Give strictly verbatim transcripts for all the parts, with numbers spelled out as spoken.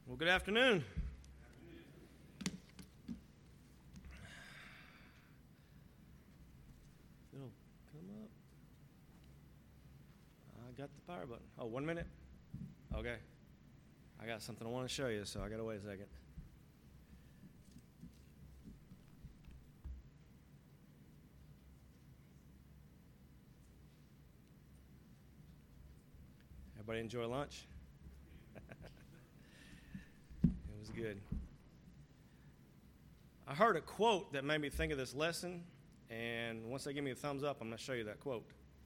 Well, good afternoon. It'll come up. I got the power button. Oh, one minute? Okay. I got something I want to show you, so I got to wait a second. Everybody enjoy lunch? It was good. I heard a quote that made me think of this lesson, and once they give me a thumbs up, I'm going to show you that quote.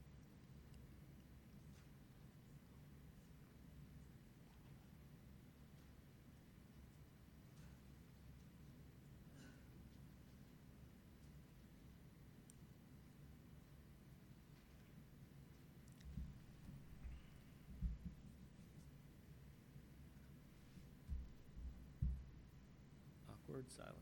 Awkward silence.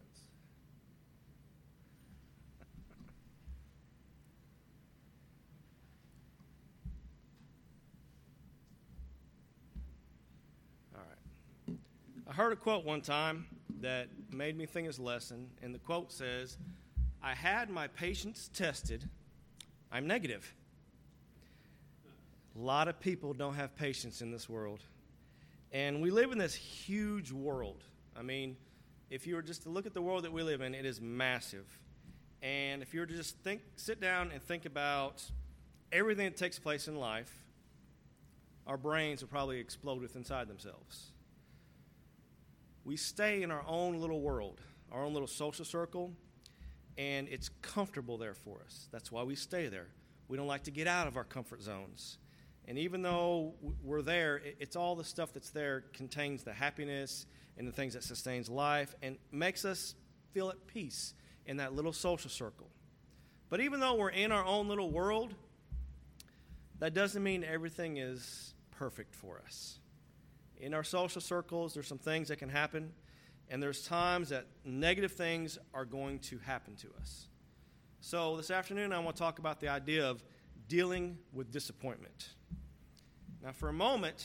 All right. I heard a quote one time that made me think of this lesson, and the quote says, "I had my patience tested. I'm negative." A lot of people don't have patience in this world. And we live in this huge world. I mean, if you were just to look at the world that we live in, it is massive. And if you were to just think, sit down and think about everything that takes place in life, our brains will probably explode with inside themselves. We stay in our own little world, our own little social circle, and it's comfortable there for us. That's why we stay there. We don't like to get out of our comfort zones. And even though we're there, it's all the stuff that's there contains the happiness and the things that sustains life and makes us feel at peace in that little social circle. But even though we're in our own little world, that doesn't mean everything is perfect for us. In our social circles, there's some things that can happen, and there's times that negative things are going to happen to us. So this afternoon, I want to talk about the idea of dealing with disappointment. Now, for a moment,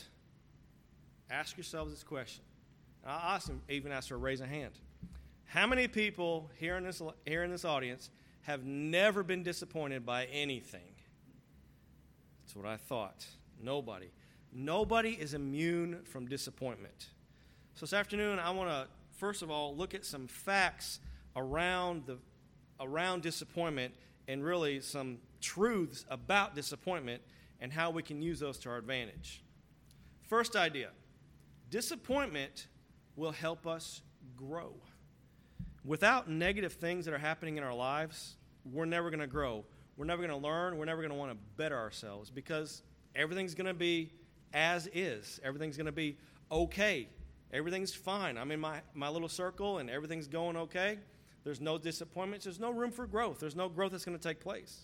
ask yourselves this question. I'll ask them, even ask her to raise a hand. How many people here in this here in this audience have never been disappointed by anything? That's what I thought. Nobody. Nobody is immune from disappointment. So this afternoon, I want to, first of all, look at some facts around the around disappointment and really some truths about disappointment and how we can use those to our advantage. First idea, disappointment will help us grow. Without negative things that are happening in our lives, we're never going to grow. We're never going to learn. We're never going to want to better ourselves because everything's going to be as is. Everything's going to be okay. Everything's fine. I'm in my, my little circle and everything's going okay. There's no disappointments. There's no room for growth. There's no growth that's going to take place.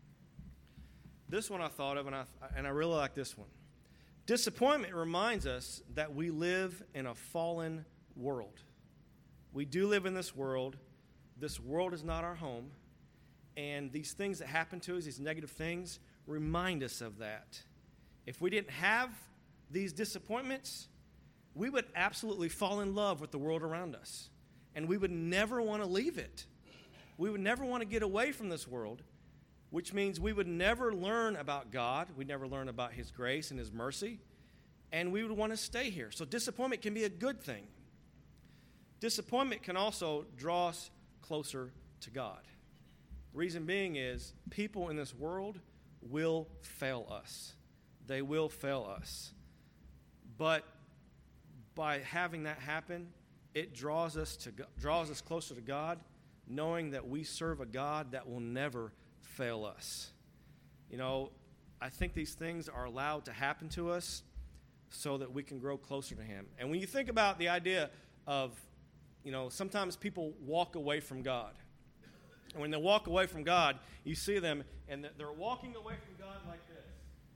This one I thought of, and I, and I really like this one. Disappointment reminds us that we live in a fallen world. We do live in this world. This world is not our home. And these things that happen to us, these negative things, remind us of that. If we didn't have these disappointments, we would absolutely fall in love with the world around us. And we would never want to leave it. We would never want to get away from this world, which means we would never learn about God. We'd never learn about His grace and His mercy. And we would want to stay here. So disappointment can be a good thing. Disappointment can also draw us closer to God. Reason being is people in this world will fail us. They will fail us. But by having that happen, it draws us to draws us closer to God, knowing that we serve a God that will never fail us. You know, I think these things are allowed to happen to us so that we can grow closer to Him. And when you think about the idea of, you know, sometimes people walk away from God. And when they walk away from God, you see them, and they're walking away from God like this.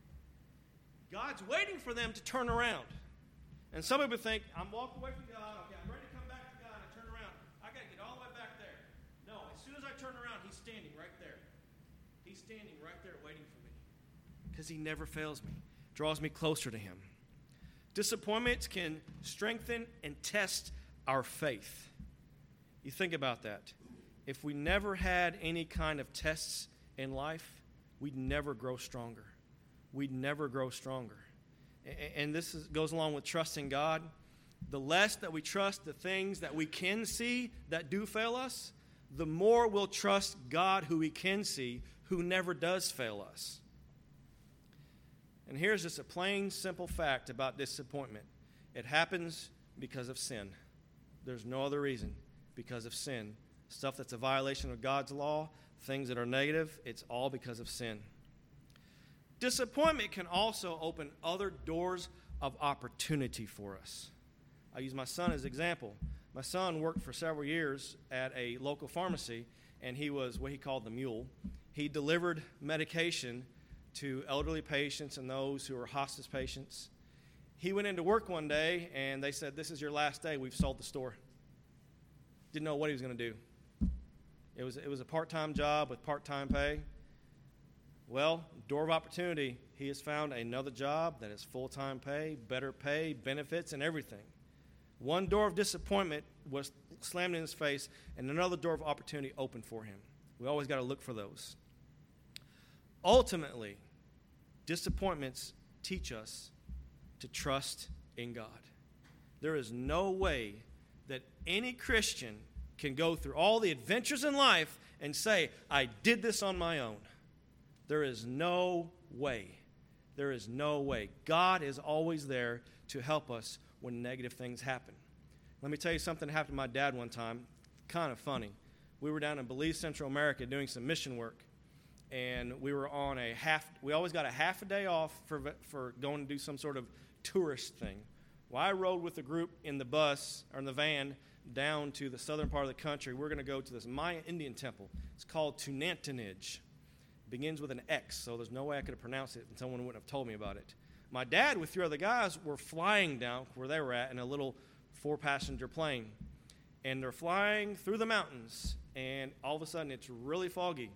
God's waiting for them to turn around. And some people think, I'm walking away from God, okay, I'm ready to come back to God, I turn around. I got to get all the way back there. No, as soon as I turn around, He's standing right there. He's standing right there waiting for me. Because He never fails me. Draws me closer to Him. Disappointments can strengthen and test our faith. You think about that. If we never had any kind of tests in life, we'd never grow stronger. We'd never grow stronger. And this is, goes along with trusting God. The less that we trust the things that we can see that do fail us, the more we'll trust God who we can see, who never does fail us. And here's just a plain, simple fact about disappointment. It happens because of sin. There's no other reason. Because of sin. Stuff that's a violation of God's law, things that are negative, it's all because of sin. Disappointment can also open other doors of opportunity for us. I use my son as an example. My son worked for several years at a local pharmacy, and he was what he called the mule. He delivered medication to elderly patients and those who are hospice patients. He went into work one day, and they said, "This is your last day. We've sold the store." Didn't know what he was going to do. It was, it was a part-time job with part-time pay. Well, door of opportunity, he has found another job that is full-time pay, better pay, benefits, and everything. One door of disappointment was slammed in his face, and another door of opportunity opened for him. We always got to look for those. Ultimately, disappointments teach us to trust in God. There is no way that any Christian can go through all the adventures in life and say, "I did this on my own." There is no way. There is no way. God is always there to help us when negative things happen. Let me tell you something that happened to my dad one time. Kind of funny. We were down in Belize, Central America, doing some mission work, and we were on a half, we always got a half a day off for, for going to do some sort of tourist thing. Well, I rode with a group in the bus, or in the van, down to the southern part of the country. We're going to go to this Maya Indian temple. It's called Tunantanij. Begins with an X, so there's no way I could have pronounced it, and someone wouldn't have told me about it. My dad, with three other guys, were flying down where they were at in a little four-passenger plane. And they're flying through the mountains, and all of a sudden it's really foggy.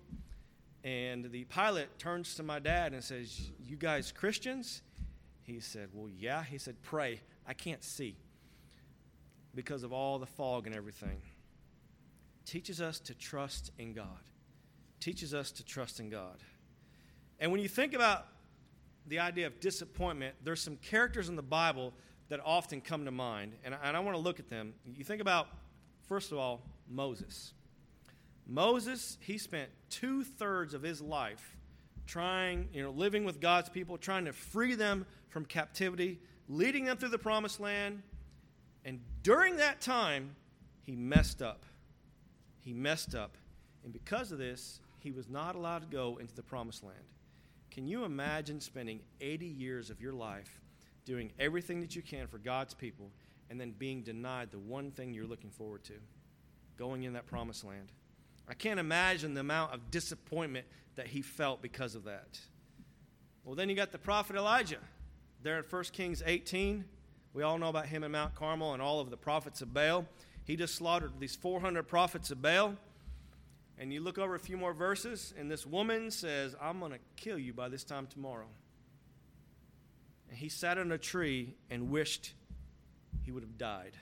And the pilot turns to my dad and says, "You guys Christians?" He said, "Well, yeah." He said, "Pray. I can't see because of all the fog and everything." Teaches us to trust in God. Teaches us to trust in God. And when you think about the idea of disappointment, there's some characters in the Bible that often come to mind, and I, and I want to look at them. You think about, first of all, Moses. Moses, he spent two-thirds of his life trying, you know, living with God's people, trying to free them from captivity, leading them through the promised land, and during that time, he messed up. He messed up. And because of this, he was not allowed to go into the promised land. Can you imagine spending eighty years of your life doing everything that you can for God's people and then being denied the one thing you're looking forward to, going in that promised land? I can't imagine the amount of disappointment that he felt because of that. Well, then you got the prophet Elijah there in First Kings eighteen. We all know about him in Mount Carmel and all of the prophets of Baal. He just slaughtered these four hundred prophets of Baal. And you look over a few more verses, and this woman says, "I'm going to kill you by this time tomorrow." And he sat on a tree and wished he would have died.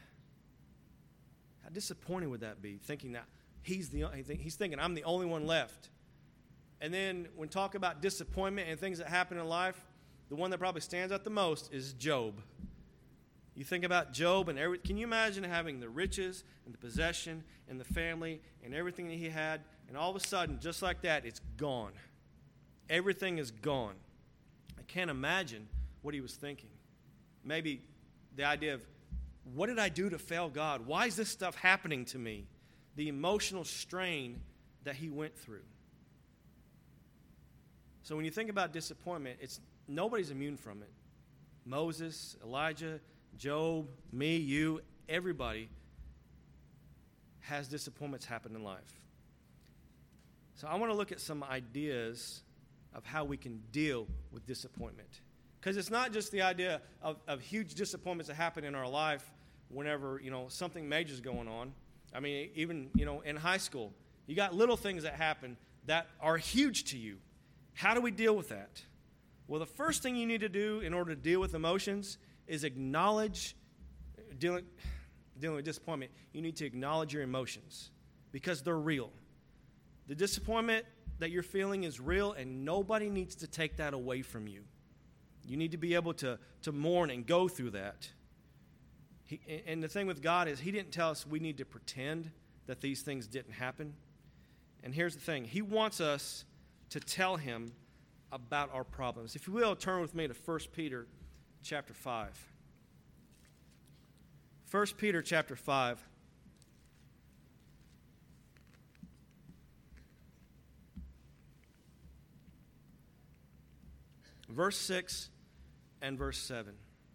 How disappointing would that be, thinking that he's the he's thinking, "I'm the only one left." And then when talk about disappointment and things that happen in life, the one that probably stands out the most is Job. You think about Job, and every, can you imagine having the riches and the possession and the family and everything that he had, and all of a sudden, just like that, it's gone. Everything is gone. I can't imagine what he was thinking. Maybe the idea of, what did I do to fail God? Why is this stuff happening to me? The emotional strain that he went through. So when you think about disappointment, it's nobody's immune from it. Moses, Elijah, Job, me, you, everybody has disappointments happen in life. So I want to look at some ideas of how we can deal with disappointment. Because it's not just the idea of, of huge disappointments that happen in our life whenever, you know, something major is going on. I mean, even, you know, in high school, you got little things that happen that are huge to you. How do we deal with that? Well, the first thing you need to do in order to deal with emotions is acknowledge, dealing, dealing with disappointment, you need to acknowledge your emotions because they're real. The disappointment that you're feeling is real, and nobody needs to take that away from you. You need to be able to, to mourn and go through that. He, and the thing with God is he didn't tell us we need to pretend that these things didn't happen. And here's the thing. He wants us to tell him about our problems. If you will, turn with me to First Peter chapter five. First Peter chapter five. Verse six and verse seven.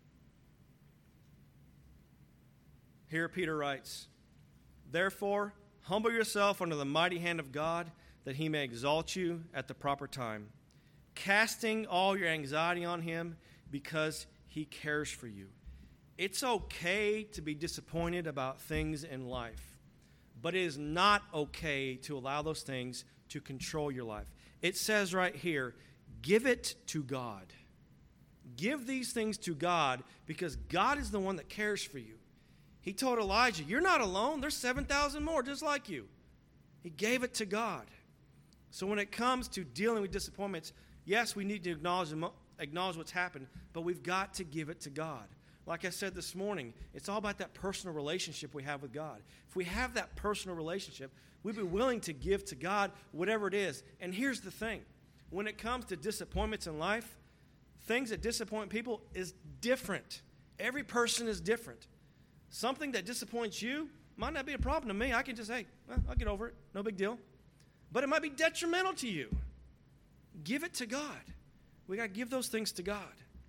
Here Peter writes, "Therefore, humble yourself under the mighty hand of God, that he may exalt you at the proper time, casting all your anxiety on him because he cares for you." It's okay to be disappointed about things in life, but it is not okay to allow those things to control your life. It says right here, give it to God. Give these things to God because God is the one that cares for you. He told Elijah, you're not alone. There's seven thousand more just like you. He gave it to God. So when it comes to dealing with disappointments, yes, we need to acknowledge, acknowledge what's happened, but we've got to give it to God. Like I said this morning, it's all about that personal relationship we have with God. If we have that personal relationship, we'd be willing to give to God whatever it is. And here's the thing. When it comes to disappointments in life, things that disappoint people is different. Every person is different. Something that disappoints you might not be a problem to me. I can just say, well, I'll get over it. No big deal. But it might be detrimental to you. Give it to God. We got to give those things to God.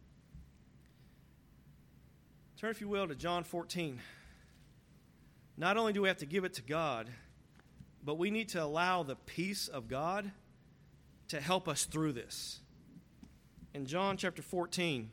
Turn, if you will, to John fourteen. Not only do we have to give it to God, but we need to allow the peace of God to help us through this. In John chapter fourteen,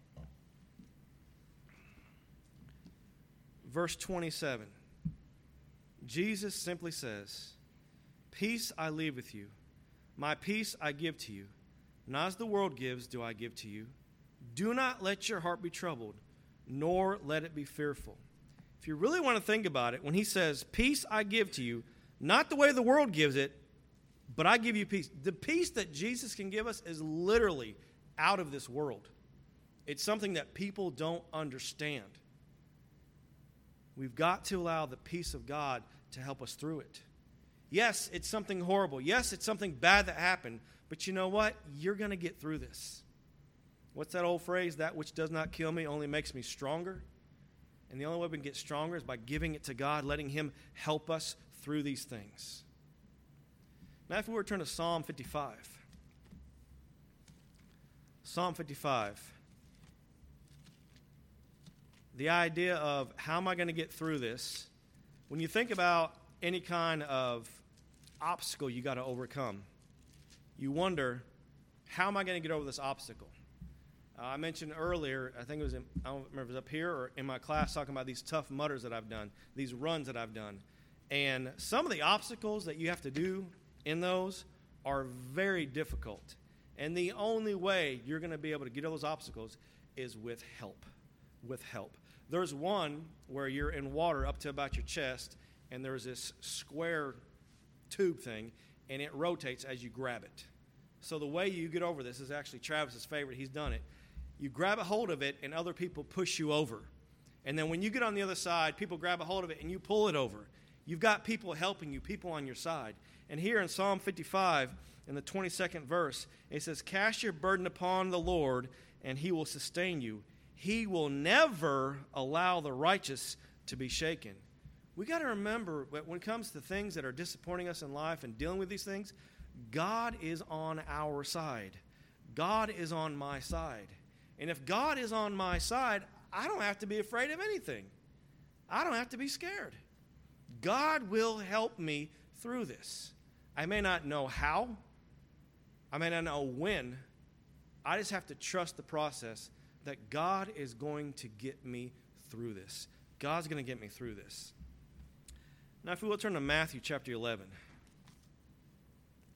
verse twenty-seven, Jesus simply says, "Peace I leave with you. My peace I give to you. Not as the world gives do I give to you. Do not let your heart be troubled, nor let it be fearful." If you really want to think about it, when he says, "Peace I give to you," not the way the world gives it, but I give you peace. The peace that Jesus can give us is literally out of this world. It's something that people don't understand. We've got to allow the peace of God to help us through it. Yes, it's something horrible. Yes, it's something bad that happened. But you know what? You're going to get through this. What's that old phrase? That which does not kill me only makes me stronger. And the only way we can get stronger is by giving it to God, letting him help us through these things. Now, if we were to turn to Psalm fifty-five. Psalm fifty-five. The idea of how am I going to get through this? When you think about any kind of obstacle you got to overcome, you wonder, how am I going to get over this obstacle? Uh, I mentioned earlier, I think it was in, I don't remember if it was up here or in my class, talking about these Tough Mudders that I've done, these runs that I've done. And some of the obstacles that you have to do in those are very difficult. And the only way you're going to be able to get over those obstacles is with help. With help. There's one where you're in water up to about your chest, and there's this square tube thing, and it rotates as you grab it. So the way you get over this is actually Travis's favorite. He's done it. You grab a hold of it, and other people push you over. And then when you get on the other side, people grab a hold of it, and you pull it over. You've got people helping you, people on your side. And here in Psalm fifty-five, in the twenty-second verse, it says, "Cast your burden upon the Lord, and he will sustain you. He will never allow the righteous to be shaken." We got to remember that when it comes to things that are disappointing us in life and dealing with these things, God is on our side. God is on my side. And if God is on my side, I don't have to be afraid of anything. I don't have to be scared. God will help me through this. I may not know how. I may not know when. I just have to trust the process that God is going to get me through this. God's going to get me through this. Now, if we will turn to Matthew chapter eleven.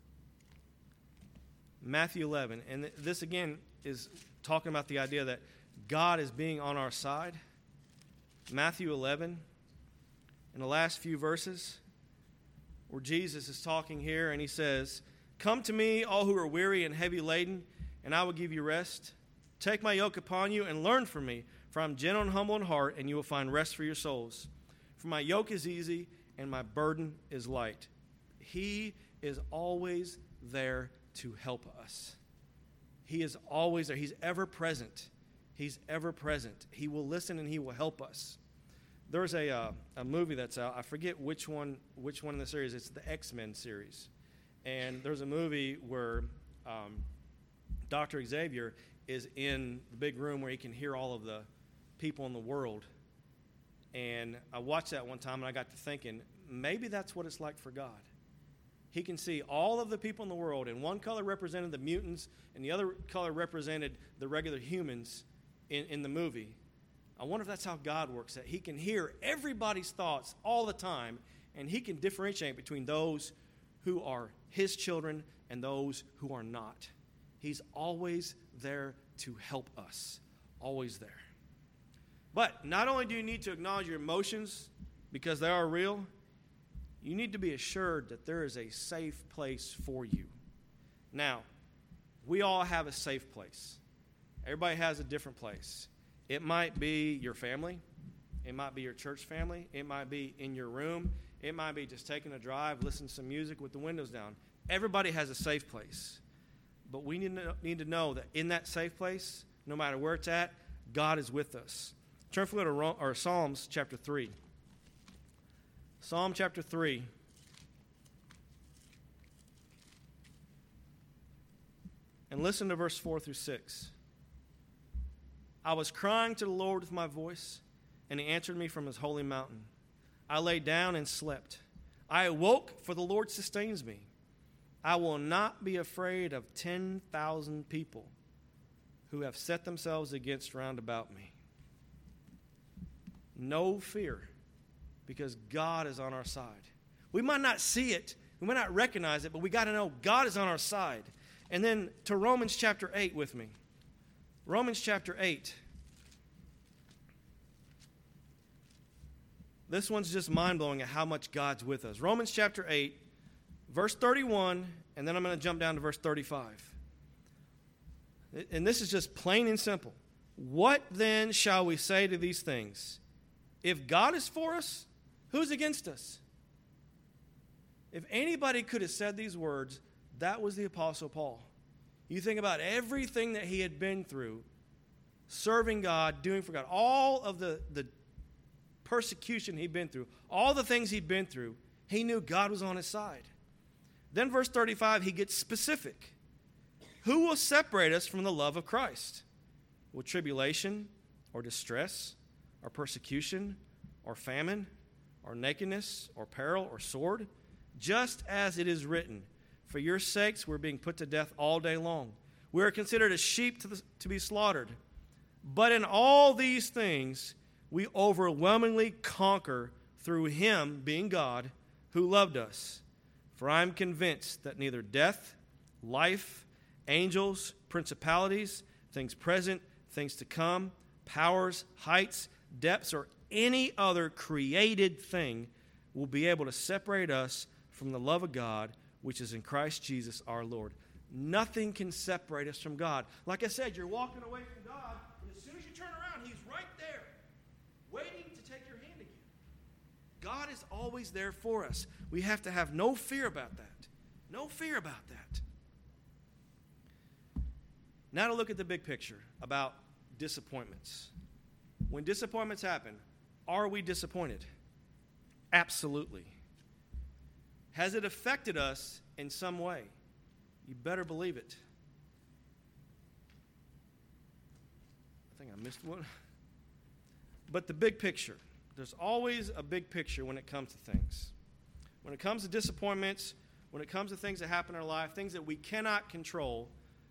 Matthew eleven. And this, again, is talking about the idea that God as being on our side. Matthew eleven, in the last few verses, where Jesus is talking here, and he says, "Come to me, all who are weary and heavy laden, and I will give you rest. Take my yoke upon you and learn from me, for I am gentle and humble in heart, and you will find rest for your souls. For my yoke is easy, and my burden is light." He is always there to help us. He is always there. He's ever present. He's ever present. He will listen and he will help us. There's a uh, a movie that's out. I forget which one which one in the series. It's the X-Men series. And there's a movie where um, Doctor Xavier is in the big room where he can hear all of the people in the world. And I watched that one time and I got to thinking, maybe that's what it's like for God. He can see all of the people in the world, and one color represented the mutants, and the other color represented the regular humans in, in the movie. I wonder if that's how God works, that he can hear everybody's thoughts all the time, and he can differentiate between those who are his children and those who are not. He's always there to help us, always there. But not only do you need to acknowledge your emotions because they are real, you need to be assured that there is a safe place for you. Now, we all have a safe place. Everybody has a different place. It might be your family. It might be your church family. It might be in your room. It might be just taking a drive, listening to some music with the windows down. Everybody has a safe place. But we need to, need to know that in that safe place, no matter where it's at, God is with us. Turn for to or Psalms chapter three. Psalm chapter three. And listen to verse four through six. "I was crying to the Lord with my voice, and he answered me from his holy mountain. I lay down and slept. I awoke, for the Lord sustains me. I will not be afraid of ten thousand people who have set themselves against round about me." No fear, because God is on our side. We might not see it, we might not recognize it, but we got to know God is on our side. And then to Romans chapter eight with me. Romans chapter eight. This one's just mind-blowing at how much God's with us. Romans chapter eight, verse thirty-one, and then I'm going to jump down to verse thirty-five. And this is just plain and simple. "What then shall we say to these things? If God is for us, who's against us?" If anybody could have said these words, that was the Apostle Paul. You think about everything that he had been through, serving God, doing for God, all of the, the persecution he'd been through, all the things he'd been through, he knew God was on his side. Then verse thirty-five, he gets specific. "Who will separate us from the love of Christ? Will tribulation or distress or persecution or famine or nakedness or peril or sword? Just as it is written, for your sakes we're being put to death all day long. We are considered as sheep to, the, to be slaughtered. But in all these things we overwhelmingly conquer through him," being God, "who loved us. For I am convinced that neither death, life, angels, principalities, things present, things to come, powers, heights, depths, or any other created thing will be able to separate us from the love of God, which is in Christ Jesus our Lord." Nothing can separate us from God. Like I said, you're walking away from God, and as soon as you turn around, he's right there, waiting to take your hand again. God is always there for us. We have to have no fear about that. No fear about that. Now to look at the big picture about disappointments. When disappointments happen, are we disappointed? Absolutely. Has it affected us in some way? You better believe it. I think I missed one. But the big picture. There's always a big picture when it comes to things. When it comes to disappointments, when it comes to things that happen in our life, things that we cannot control,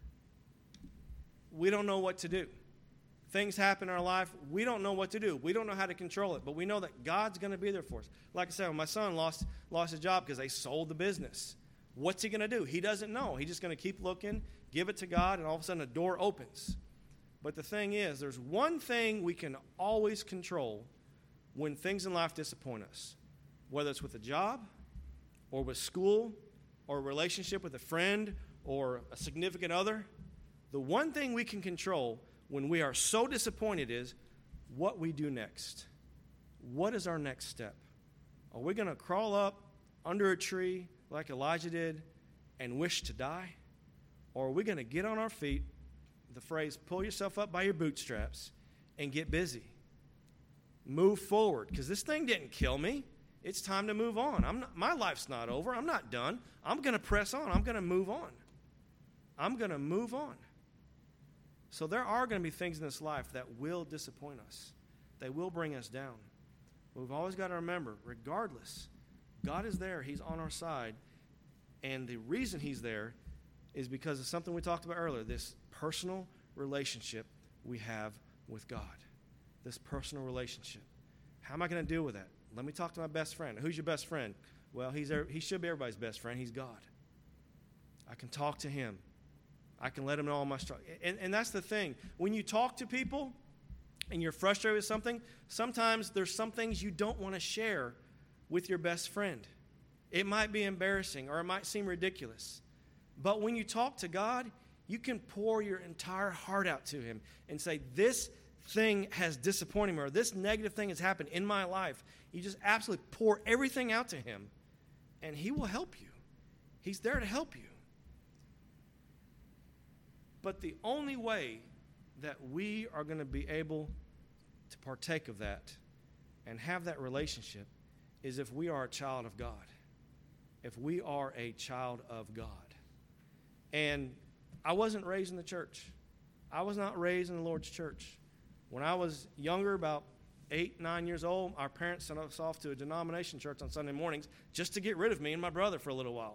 we don't know what to do. Things happen in our life, we don't know what to do. We don't know how to control it, but we know that God's going to be there for us. Like I said, when my son lost lost his job because they sold the business, what's he going to do? He doesn't know. He's just going to keep looking, give it to God, and all of a sudden a door opens. But the thing is, there's one thing we can always control when things in life disappoint us, whether it's with a job or with school or a relationship with a friend or a significant other. The one thing we can control when we are so disappointed is what we do next. What is our next step? Are we going to crawl up under a tree like Elijah did and wish to die? Or are we going to get on our feet, the phrase, pull yourself up by your bootstraps, and get busy? Move forward, because this thing didn't kill me. It's time to move on. I'm not, my life's not over. I'm not done. I'm going to press on. I'm going to move on. I'm going to move on. So there are going to be things in this life that will disappoint us. They will bring us down. But we've always got to remember, regardless, God is there. He's on our side. And the reason he's there is because of something we talked about earlier, this personal relationship we have with God. This personal relationship. How am I going to deal with that? Let me talk to my best friend. Who's your best friend? Well, he's he should be everybody's best friend. He's God. I can talk to him. I can let him know all my struggles. And, and that's the thing. When you talk to people and you're frustrated with something, sometimes there's some things you don't want to share with your best friend. It might be embarrassing or it might seem ridiculous. But when you talk to God, you can pour your entire heart out to him and say, this thing has disappointed me, or this negative thing has happened in my life. You just absolutely pour everything out to him, and he will help you. He's there to help you. But the only way that we are going to be able to partake of that and have that relationship is if we are a child of God. If we are a child of God. And I wasn't raised in the church. I was not raised in the Lord's church. When I was younger, about eight, nine years old, our parents sent us off to a denomination church on Sunday mornings just to get rid of me and my brother for a little while.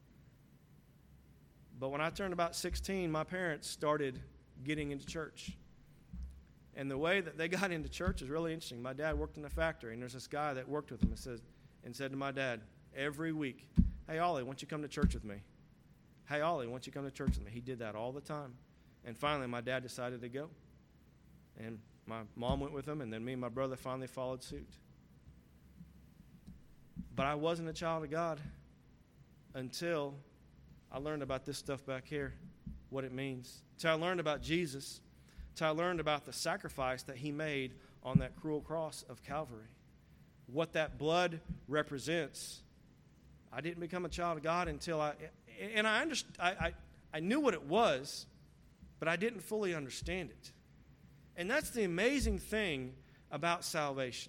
But when I turned about sixteen, my parents started getting into church. And the way that they got into church is really interesting. My dad worked in a factory, and there's this guy that worked with him and, says, and said to my dad every week, hey, Ollie, why don't you come to church with me? Hey, Ollie, why don't you come to church with me? He did that all the time. And finally, my dad decided to go. And my mom went with him, and then me and my brother finally followed suit. But I wasn't a child of God until I learned about this stuff back here, what it means. Until I learned about Jesus. Until I learned about the sacrifice that he made on that cruel cross of Calvary. What that blood represents. I didn't become a child of God until I... And I, underst- I, I, I knew what it was, but I didn't fully understand it. And that's the amazing thing about salvation.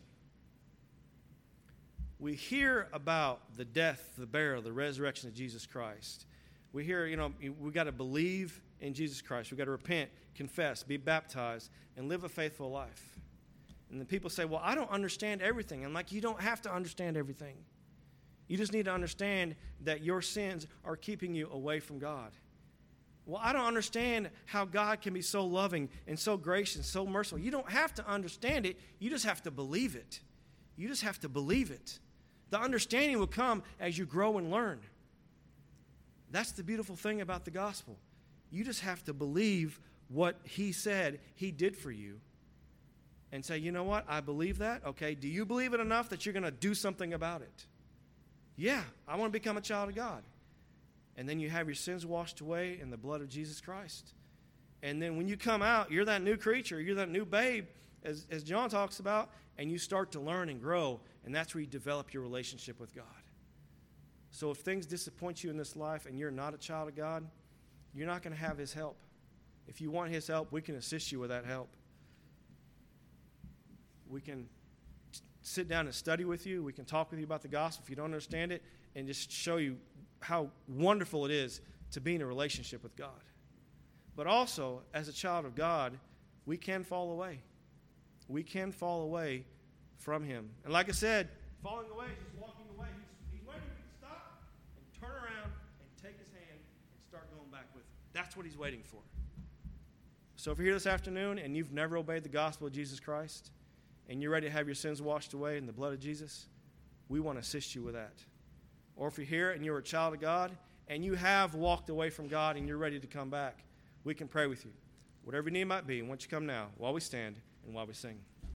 We hear about the death, the burial, the resurrection of Jesus Christ. We hear, you know, we got to believe in Jesus Christ. We got to repent, confess, be baptized, and live a faithful life. And then people say, well, I don't understand everything. I'm like, you don't have to understand everything. You just need to understand that your sins are keeping you away from God. Well, I don't understand how God can be so loving and so gracious, so merciful. You don't have to understand it. You just have to believe it. You just have to believe it. The understanding will come as you grow and learn. That's the beautiful thing about the gospel. You just have to believe what he said he did for you and say, you know what? I believe that. Okay, do you believe it enough that you're going to do something about it? Yeah, I want to become a child of God. And then you have your sins washed away in the blood of Jesus Christ. And then when you come out, you're that new creature. You're that new babe, as, as John talks about, and you start to learn and grow, and that's where you develop your relationship with God. So if things disappoint you in this life and you're not a child of God, you're not going to have his help. If you want his help, we can assist you with that help. We can sit down and study with you. We can talk with you about the gospel if you don't understand it, and just show you how wonderful it is to be in a relationship with God. But also, as a child of God, we can fall away. We can fall away from him. And like I said, falling away is just walking away. He's, he's waiting for you to stop and turn around and take his hand and start going back with him. That's what he's waiting for. So if you're here this afternoon and you've never obeyed the gospel of Jesus Christ, and you're ready to have your sins washed away in the blood of Jesus, we want to assist you with that. Or if you're here and you're a child of God and you have walked away from God and you're ready to come back, we can pray with you. Whatever your need might be, once you come now, while we stand and while we sing.